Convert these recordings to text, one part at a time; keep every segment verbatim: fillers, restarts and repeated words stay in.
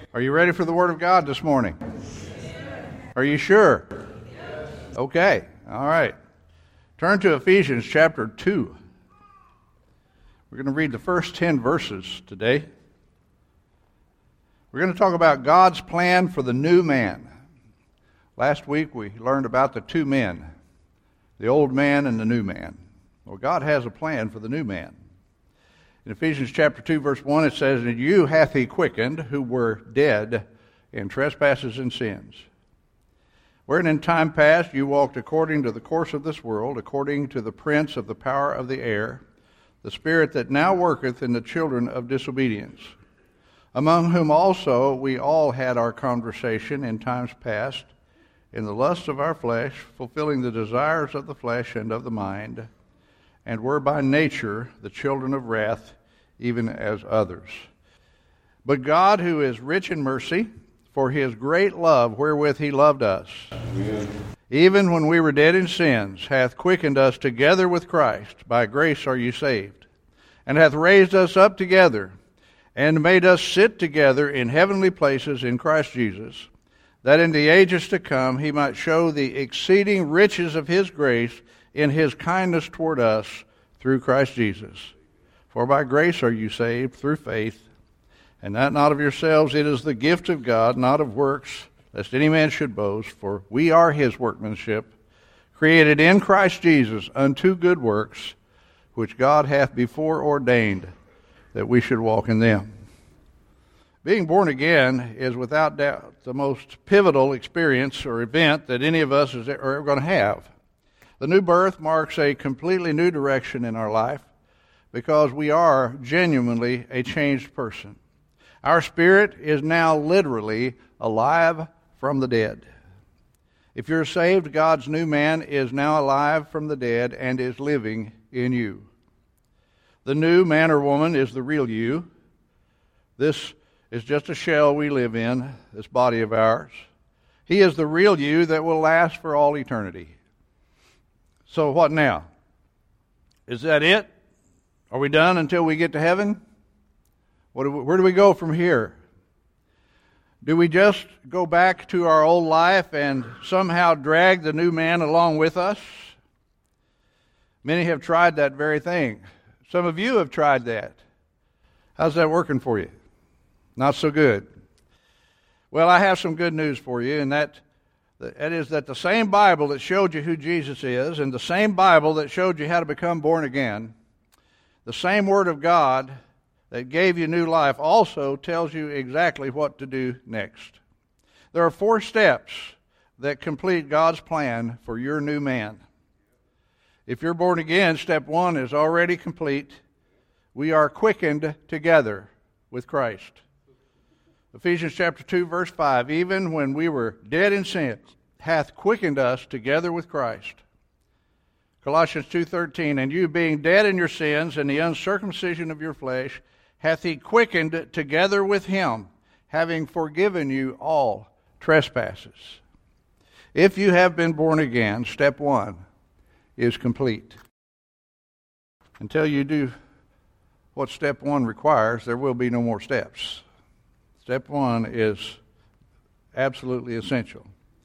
Are you ready for the Word of God this morning? Are you sure? Okay, all right. Turn to Ephesians chapter two. We're going to read the first ten verses today. We're going to talk about God's plan for the new man. Last week we learned about the two men, the old man and the new man. Well, God has a plan for the new man. In Ephesians chapter two, verse one, it says, "And you hath he quickened, who were dead in trespasses and sins, wherein in time past you walked according to the course of this world, according to the prince of the power of the air, the spirit that now worketh in the children of disobedience, among whom also we all had our conversation in times past, in the lusts of our flesh, fulfilling the desires of the flesh and of the mind, and were by nature the children of wrath, even as others. But God, who is rich in mercy, for his great love wherewith he loved us, Amen. Even when we were dead in sins, hath quickened us together with Christ. By grace are you saved, and hath raised us up together, and made us sit together in heavenly places in Christ Jesus, that in the ages to come he might show the exceeding riches of his grace in his kindness toward us through Christ Jesus. For by grace are you saved through faith, and that not of yourselves, it is the gift of God, not of works, lest any man should boast. For we are his workmanship, created in Christ Jesus unto good works, which God hath before ordained that we should walk in them." Being born again is without doubt the most pivotal experience or event that any of us is ever going to have. The new birth marks a completely new direction in our life because we are genuinely a changed person. Our spirit is now literally alive from the dead. If you're saved, God's new man is now alive from the dead and is living in you. The new man or woman is the real you. This is just a shell we live in, this body of ours. He is the real you that will last for all eternity. So what now? Is that it? Are we done until we get to heaven? What do we, where do we go from here? Do we just go back to our old life and somehow drag the new man along with us? Many have tried that very thing. Some of you have tried that. How's that working for you? Not so good. Well, I have some good news for you, and that That is that the same Bible that showed you who Jesus is, and the same Bible that showed you how to become born again, the same Word of God that gave you new life also tells you exactly what to do next. There are four steps that complete God's plan for your new man. If you're born again, step one is already complete. We are quickened together with Christ. Ephesians chapter two, verse five, "Even when we were dead in sins, hath quickened us together with Christ." Colossians two thirteen, "And you being dead in your sins and the uncircumcision of your flesh, hath he quickened together with him, having forgiven you all trespasses." If you have been born again, step one is complete. Until you do what step one requires, there will be no more steps. Step one is absolutely essential.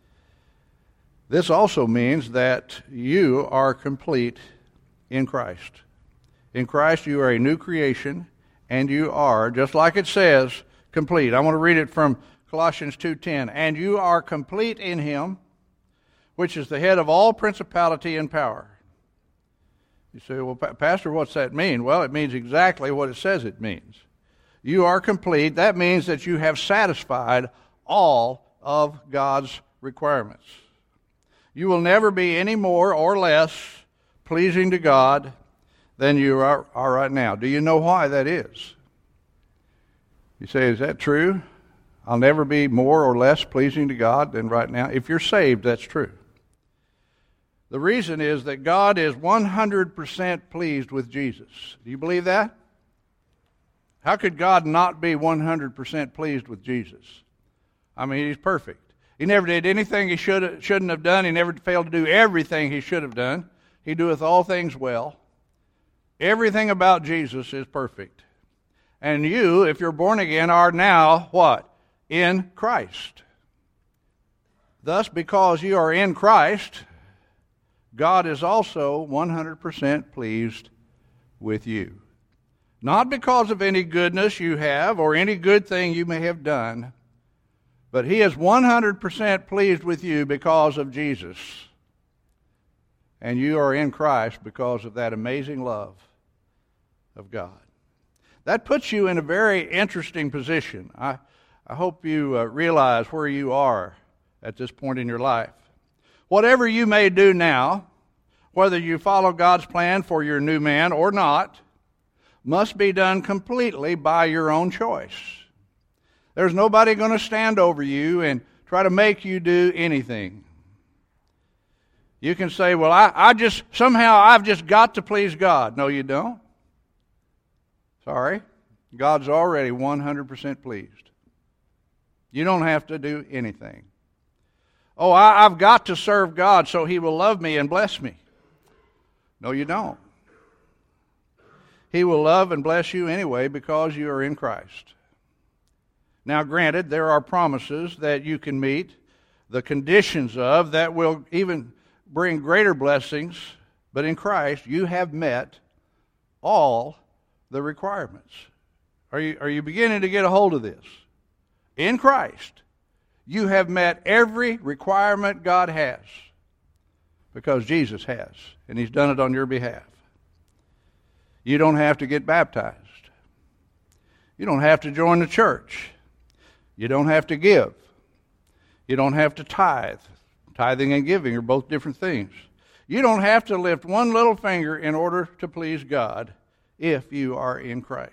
This also means that you are complete in Christ. In Christ, you are a new creation, and you are, just like it says, complete. I want to read it from Colossians two ten. "And you are complete in him, which is the head of all principality and power." You say, "Well, Pastor, what's that mean?" Well, it means exactly what it says it means. You are complete. That means that you have satisfied all of God's requirements. You will never be any more or less pleasing to God than you are, are right now. Do you know why that is? You say, "Is that true? I'll never be more or less pleasing to God than right now." If you're saved, that's true. The reason is that God is one hundred percent pleased with Jesus. Do you believe that? How could God not be one hundred percent pleased with Jesus? I mean, he's perfect. He never did anything he should, shouldn't have done. He never failed to do everything he should have done. He doeth all things well. Everything about Jesus is perfect. And you, if you're born again, are now what? in Christ. Thus, because you are in Christ, God is also one hundred percent pleased with you. Not because of any goodness you have or any good thing you may have done, but He is one hundred percent pleased with you because of Jesus. And you are in Christ because of that amazing love of God. That puts you in a very interesting position. I, I hope you uh, realize where you are at this point in your life. Whatever you may do now, whether you follow God's plan for your new man or not, must be done completely by your own choice. There's nobody going to stand over you and try to make you do anything. You can say, well, I, I just, somehow I've just got to please God. No, you don't. Sorry. God's already one hundred percent pleased. You don't have to do anything. Oh, I, I've got to serve God so He will love me and bless me. No, you don't. He will love and bless you anyway because you are in Christ. Now, granted, there are promises that you can meet, the conditions of, that will even bring greater blessings, but in Christ you have met all the requirements. Are you, are you beginning to get a hold of this? In Christ, you have met every requirement God has because Jesus has, and He's done it on your behalf. You don't have to get baptized. You don't have to join the church. You don't have to give. You don't have to tithe. Tithing and giving are both different things. You don't have to lift one little finger in order to please God if you are in Christ.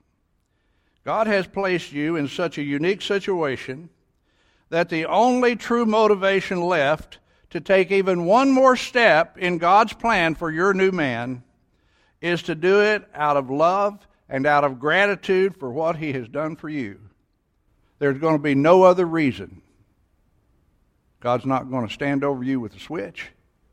God has placed you in such a unique situation that the only true motivation left to take even one more step in God's plan for your new man is to do it out of love and out of gratitude for what He has done for you. There's going to be no other reason. God's not going to stand over you with a switch.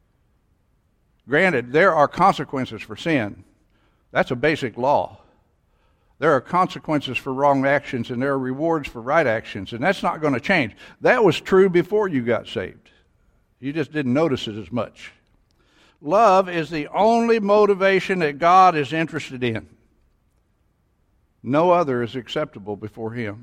Granted, there are consequences for sin. That's a basic law. There are consequences for wrong actions, and there are rewards for right actions, and that's not going to change. That was true before you got saved. You just didn't notice it as much. Love is the only motivation that God is interested in. No other is acceptable before Him.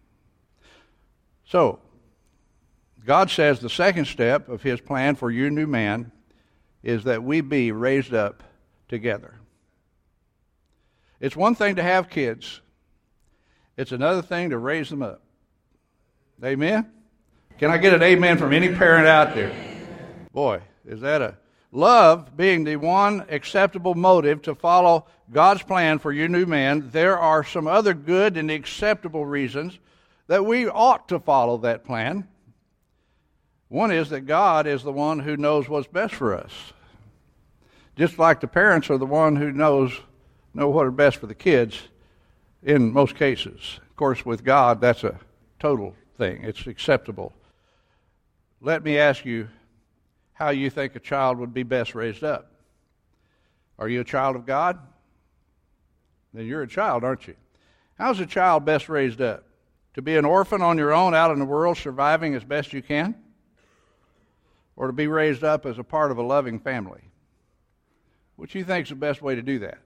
So, God says the second step of His plan for your new man is that we be raised up together. It's one thing to have kids. It's another thing to raise them up. Amen? Can I get an amen from any parent out there? Boy, is that a... Love being the one acceptable motive to follow God's plan for your new man, there are some other good and acceptable reasons that we ought to follow that plan. One is that God is the one who knows what's best for us. Just like the parents are the one who knows know what is best for the kids in most cases. Of course, with God, that's a total thing. It's acceptable. Let me ask you how you think a child would be best raised up. Are you a child of God? Then you're a child, aren't you? How's a child best raised up? To be an orphan on your own out in the world, surviving as best you can? Or to be raised up as a part of a loving family? What do you think is the best way to do that?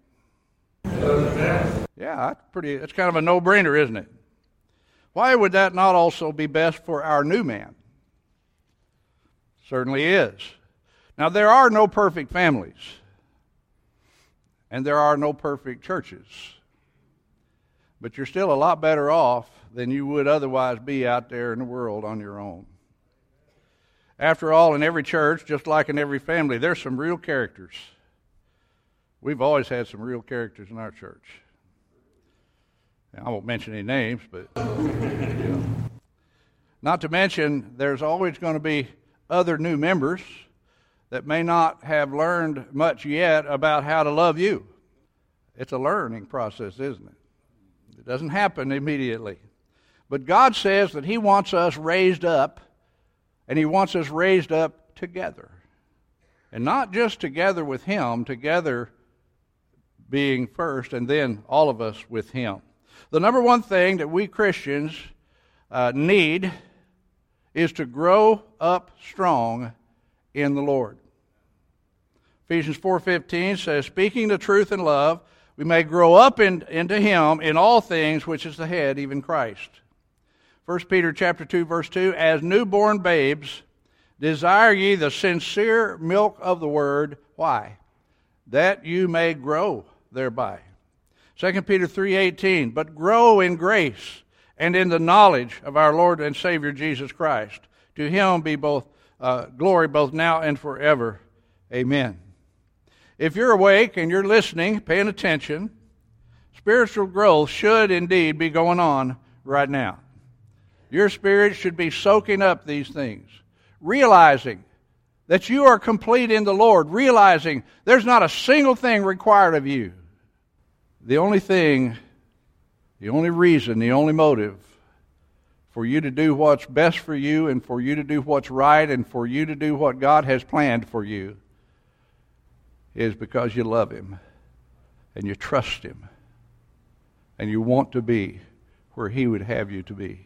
Yeah, that's pretty. That's kind of a no-brainer, isn't it? Why would that not also be best for our new man? Certainly is. Now, there are no perfect families, and there are no perfect churches, but you're still a lot better off than you would otherwise be out there in the world on your own. After all, in every church, just like in every family, there's some real characters. We've always had some real characters in our church. Now, I won't mention any names, but you know. Not to mention, there's always going to be other new members that may not have learned much yet about how to love you. It's a learning process, isn't it? It doesn't happen immediately. But God says that He wants us raised up, and He wants us raised up together. And not just together with Him, together being first, and then all of us with Him. The number one thing that we Christians uh, need is to grow up strong in the Lord. Ephesians four fifteen says, speaking the truth in love, we may grow up in, into Him in all things, which is the head, even Christ. First Peter chapter two, verse two, as newborn babes, desire ye the sincere milk of the word. Why? That you may grow thereby. Second Peter three eighteen, but grow in grace and in the knowledge of our Lord and Savior Jesus Christ. To Him be both uh, glory both now and forever. Amen. If you're awake and you're listening, paying attention, spiritual growth should indeed be going on right now. Your spirit should be soaking up these things, realizing that you are complete in the Lord, realizing there's not a single thing required of you. The only thing, the only reason, the only motive for you to do what's best for you and for you to do what's right and for you to do what God has planned for you is because you love Him and you trust Him and you want to be where He would have you to be.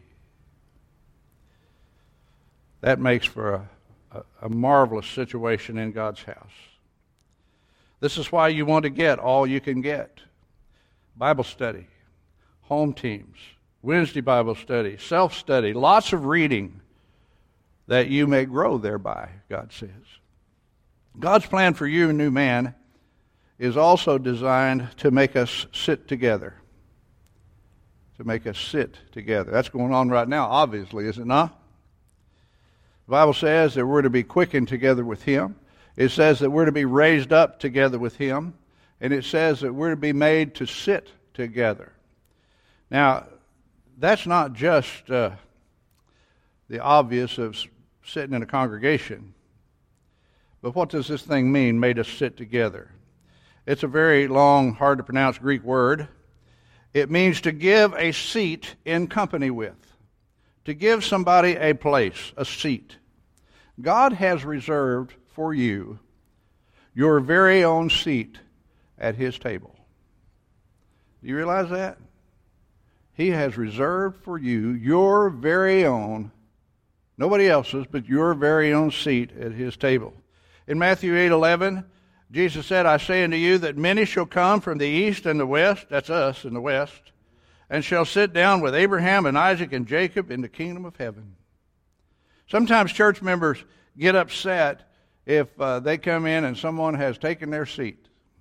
That makes for a, a, a marvelous situation in God's house. This is why you want to get all you can get. Bible study, home teams, Wednesday Bible study, self-study, lots of reading that you may grow thereby, God says. God's plan for you, new man, is also designed to make us sit together. To make us sit together. That's going on right now, obviously, is it not? The Bible says that we're to be quickened together with Him. It says that we're to be raised up together with Him. And it says that we're to be made to sit together. Now, that's not just uh, the obvious of sitting in a congregation. But what does this thing mean, made us sit together? It's a very long, hard to pronounce Greek word. It means to give a seat in company with. To give somebody a place, a seat. God has reserved for you your very own seat at His table. Do you realize that? He has reserved for you your very own, nobody else's, but your very own seat at His table. In Matthew eight eleven, Jesus said, I say unto you that many shall come from the east and the west, that's us in the west, and shall sit down with Abraham and Isaac and Jacob in the kingdom of heaven. Sometimes church members get upset if uh, they come in and someone has taken their seat.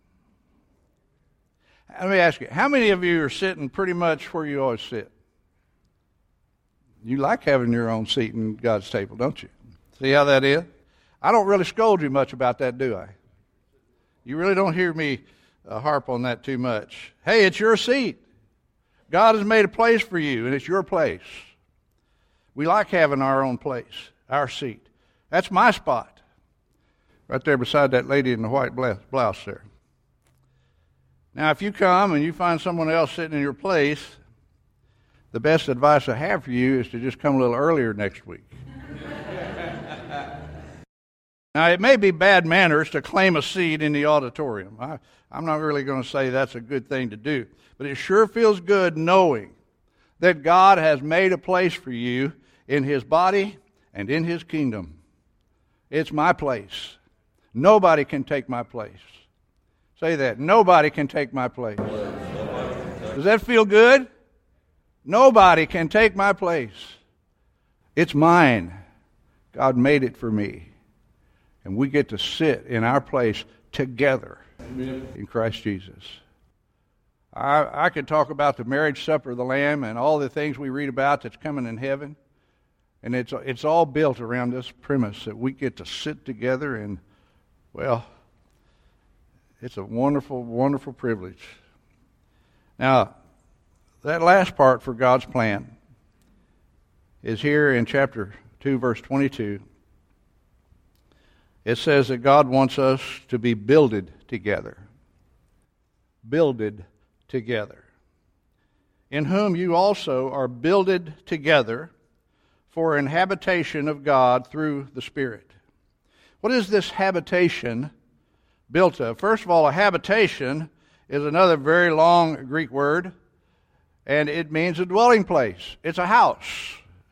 Let me ask you, how many of you are sitting pretty much where you always sit? You like having your own seat in God's table, don't you? See how that is? I don't really scold you much about that, do I? You really don't hear me uh, harp on that too much. Hey, it's your seat. God has made a place for you, and it's your place. We like having our own place, our seat. That's my spot, right there beside that lady in the white blouse there. Now, if you come and you find someone else sitting in your place, the best advice I have for you is to just come a little earlier next week. Now, it may be bad manners to claim a seat in the auditorium. I, I'm not really going to say that's a good thing to do. But it sure feels good knowing that God has made a place for you in His body and in His kingdom. It's my place. Nobody can take my place. Say that. Nobody can take my place. Does that feel good? Nobody can take my place. It's mine. God made it for me. And we get to sit in our place together in Christ Jesus. I, I could talk about the marriage supper of the Lamb and all the things we read about that's coming in heaven. And it's it's all built around this premise that we get to sit together and, well, it's a wonderful, wonderful privilege. Now, that last part for God's plan is here in chapter two, verse twenty-two. It says that God wants us to be builded together. Builded together. In whom you also are builded together for an habitation of God through the Spirit. What is this habitation built of? First of all, a habitation is another very long Greek word, and it means a dwelling place. It's a house.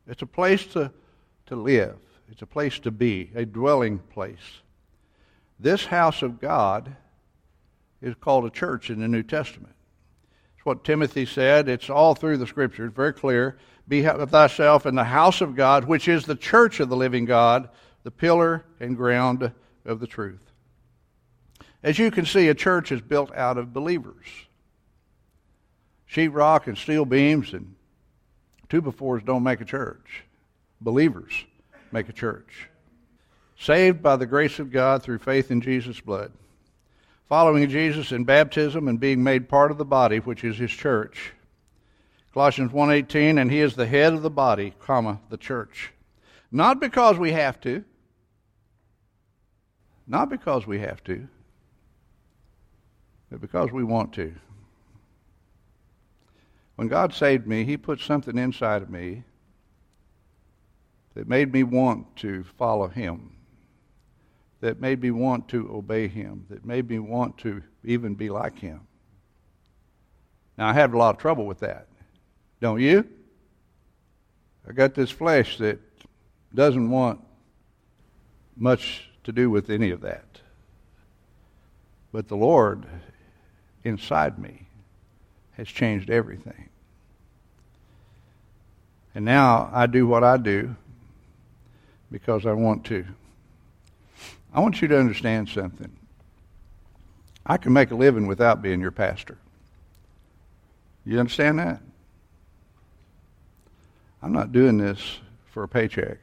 It's a place to, to live. It's a place to be, a dwelling place. This house of God is called a church in the New Testament. It's what Timothy said. It's all through the Scripture. It's very clear. Be thyself in the house of God, which is the church of the living God, the pillar and ground of the truth. As you can see, a church is built out of believers. Sheetrock and steel beams and two-by-fours don't make a church. Believers make a church. Saved by the grace of God through faith in Jesus' blood. Following Jesus in baptism and being made part of the body, which is his church. Colossians one eighteen, and he is the head of the body, comma, the church. Not because we have to. Not because we have to. But because we want to. When God saved me, he put something inside of me that made me want to follow him, that made me want to obey him, that made me want to even be like him. Now, I had a lot of trouble with that. Don't you? I got this flesh that doesn't want much to do with any of that. But the Lord inside me has changed everything. And now I do what I do because I want to. I want you to understand something. I can make a living without being your pastor. You understand that? I'm not doing this for a paycheck.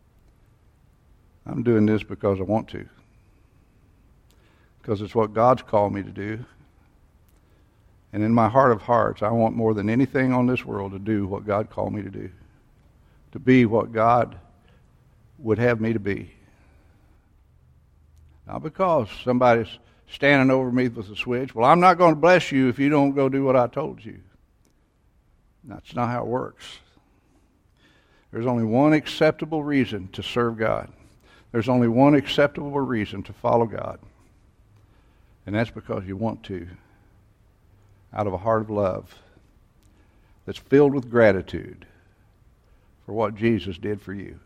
I'm doing this because I want to. Because it's what God's called me to do. And in my heart of hearts, I want more than anything on this world to do what God called me to do. To be what God would have me to be. Not because somebody's standing over me with a switch. Well, I'm not going to bless you if you don't go do what I told you. That's not how it works. There's only one acceptable reason to serve God. There's only one acceptable reason to follow God. And that's because you want to. Out of a heart of love that's filled with gratitude for what Jesus did for you.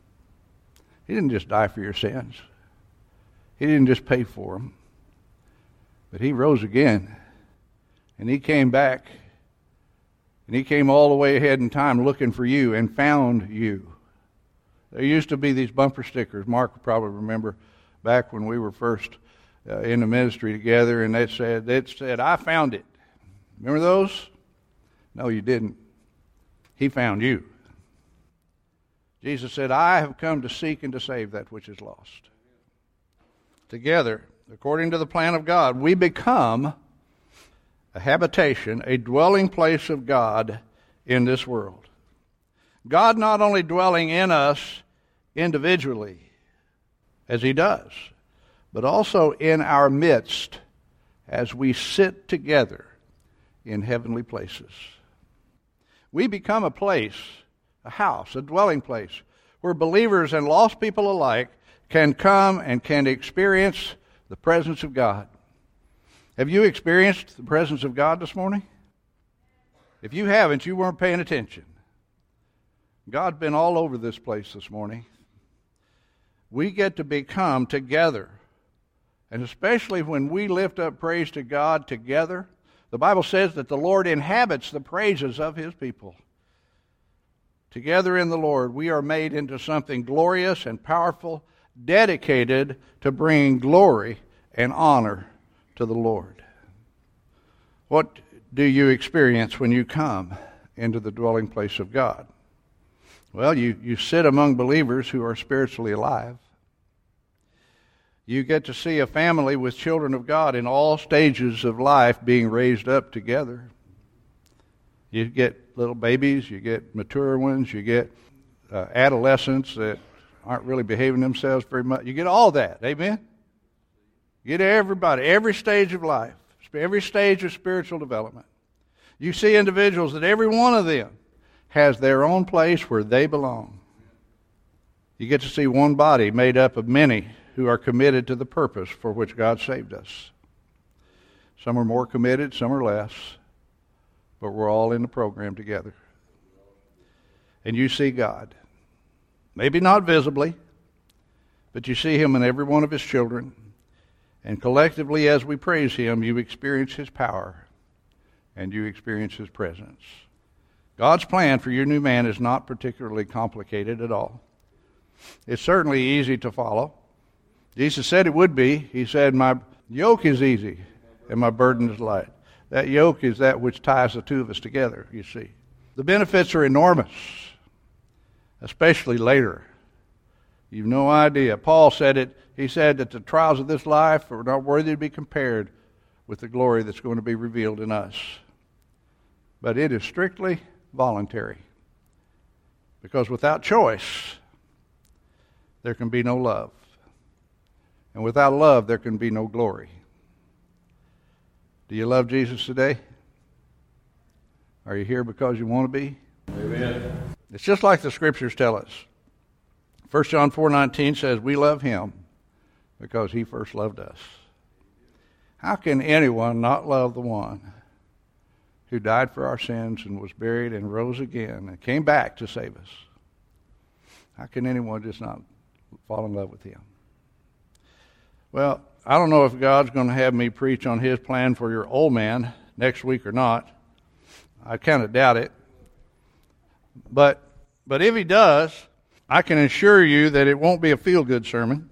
He didn't just die for your sins. He didn't just pay for them. But he rose again. And he came back. And he came all the way ahead in time looking for you and found you. There used to be these bumper stickers. Mark would probably remember back when we were first uh, in the ministry together, and they said, it said, I found it. Remember those? No, you didn't. He found you. Jesus said, I have come to seek and to save that which is lost. Together, according to the plan of God, we become a habitation, a dwelling place of God in this world. God not only dwelling in us individually, as he does, but also in our midst as we sit together in heavenly places. We become a place, a house, a dwelling place, where believers and lost people alike can come and can experience the presence of God. Have you experienced the presence of God this morning? If you haven't, you weren't paying attention. God's been all over this place this morning. We get to become together, and especially when we lift up praise to God together, the Bible says that the Lord inhabits the praises of his people. Together in the Lord, we are made into something glorious and powerful, dedicated to bringing glory and honor to the Lord. What do you experience when you come into the dwelling place of God? Well, you, you sit among believers who are spiritually alive. You get to see a family with children of God in all stages of life being raised up together. You get little babies, you get mature ones, you get uh, adolescents that aren't really behaving themselves very much. You get all that, amen? You get everybody, every stage of life, every stage of spiritual development. You see individuals that every one of them has their own place where they belong. You get to see one body made up of many who are committed to the purpose for which God saved us. Some are more committed, some are less, but we're all in the program together. and you see God. Maybe not visibly, but you see him in every one of his children. And collectively, as we praise him, you experience his power and you experience his presence. God's plan for your new man is not particularly complicated at all. It's certainly easy to follow. Jesus said it would be. He said, my yoke is easy and my burden is light. That yoke is that which ties the two of us together, you see. The benefits are enormous, especially later. You've no idea. Paul said it. He said that the trials of this life are not worthy to be compared with the glory that's going to be revealed in us. But it is strictly voluntary. Because without choice, there can be no love. And without love, there can be no glory. Do you love Jesus today? Are you here because you want to be? Amen. It's just like the scriptures tell us. First John four nineteen says, we love him because he first loved us. How can anyone not love the one who died for our sins and was buried and rose again and came back to save us? How can anyone just not fall in love with him? Well, I don't know if God's going to have me preach on his plan for your old man next week or not. I kind of doubt it. But but if he does, I can assure you that it won't be a feel-good sermon.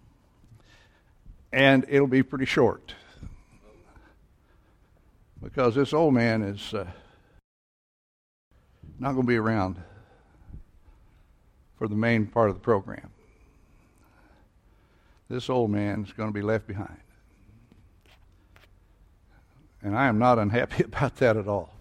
And it'll be pretty short. Because this old man is uh, not going to be around for the main part of the program. This old man is going to be left behind. And I am not unhappy about that at all.